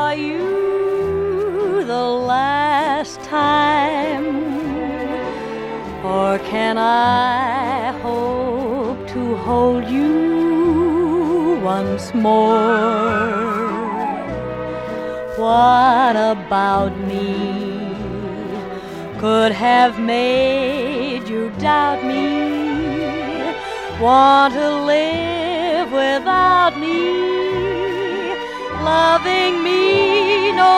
saw you the last time? Or can I hope to hold you once more? What about me could have made you doubt me? Want to live without me, loving me no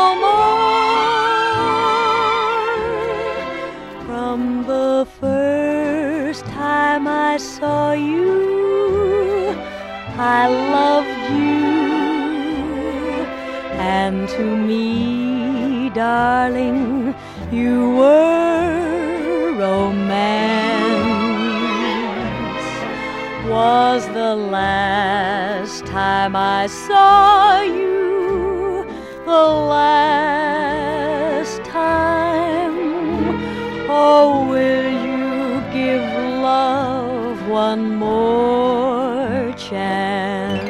more? From the first time I saw you, I loved you. And to me, darling, you were romance. Was the last time I saw you, the last time? Or will you give love one more chance?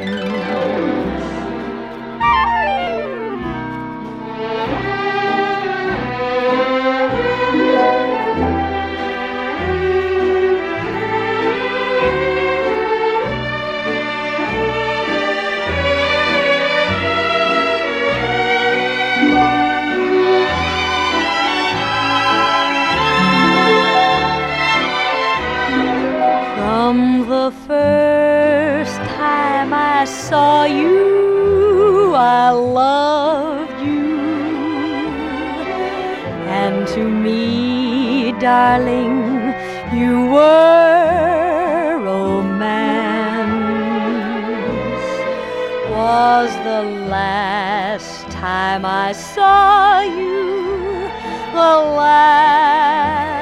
From the first time I saw you, I loved you. And to me, darling, you were romance. Was the last time I saw you, the last